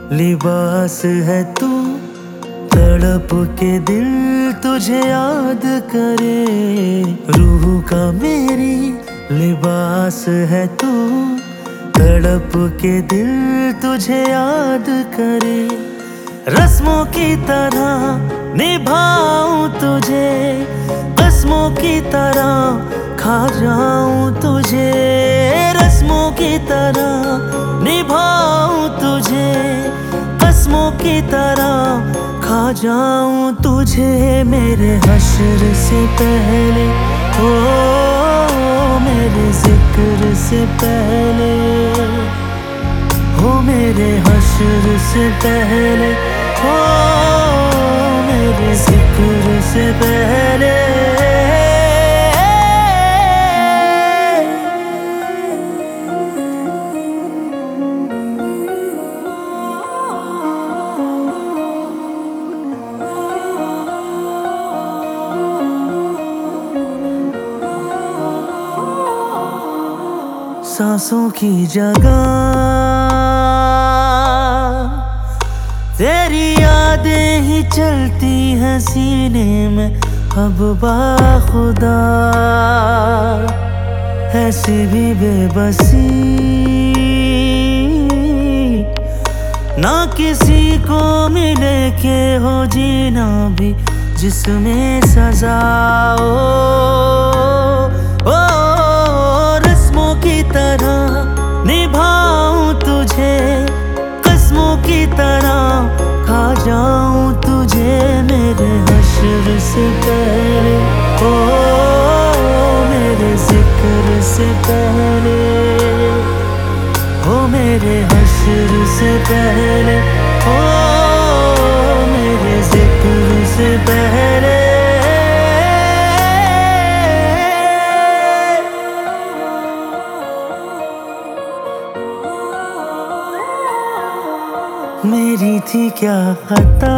लिबास है तू, तड़प के दिल तुझे याद करे। रूह का मेरी लिबास है तू, तड़प के दिल तुझे याद करे। रस्मों की तरह निभाऊं तुझे, कस्मों की तरह खा जाऊं तुझे। रस्मों की तरह निभाऊं तुझे, कस्मों की तरह खा जाऊं तुझे। मेरे हश्र से पहले, ओ मेरे जिक्र से पहले, हो मेरे हश्र से पहले, हो मेरे जिक्र से पहले। सांसों की जगह तेरी यादें ही चलती हैं सीने में अब बाखुदा। ऐसी भी बेबसी ना किसी को मिले के हो जीना भी जिसमें सजा ओ रस्मों की तरह निभाऊं तुझे, कस्मों की तरह खा जाऊं तुझे। मेरे हश्र से पहले, ओ मेरे जिक्र से पहले, ओ मेरे हश्र से पहले, ओ मेरे जिक्र से पहले। मेरी थी क्या खता,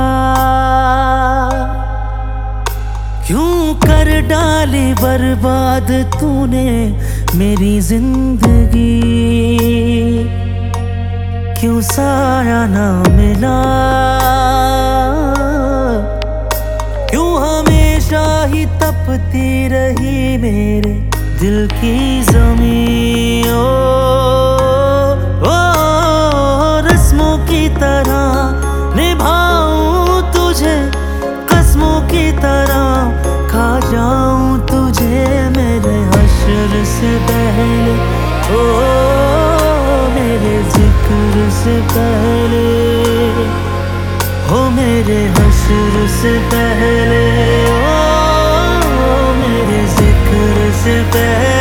क्यों कर डाली बर्बाद तूने मेरी जिंदगी। क्यों साया ना मिला, क्यों हमेशा ही तपती रही मेरे दिल की ज़मीं। ओ रस्मों की तरह निभाऊं तुझे, कस्मों की तरह खा जाऊं तुझे। मेरे हश्र से पहले, ओ मेरे जिक्र से पहले, हो मेरे हश्र से पहले, ओ मेरे जिक्र से पहले।